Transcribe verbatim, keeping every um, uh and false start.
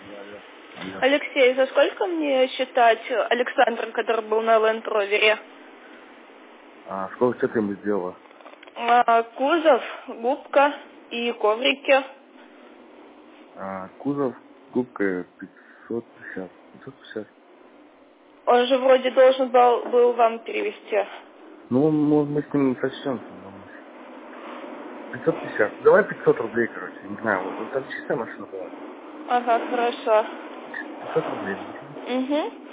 Алло. Алексей, за сколько мне считать Александра, который был на Land Rover? А сколько, что ты ему сделала? А, кузов, губка и коврики. А, кузов, губка пятьсот пятьдесят. пятьсот пятьдесят. Он же вроде должен был, был вам перевести. Ну, мы, мы с ним сочтемся. пятьсот пятьдесят. Давай пятьсот рублей, короче. Не знаю, вот, вот там чистая машина была. Ага, хорошо. пятьсот рублей. Угу.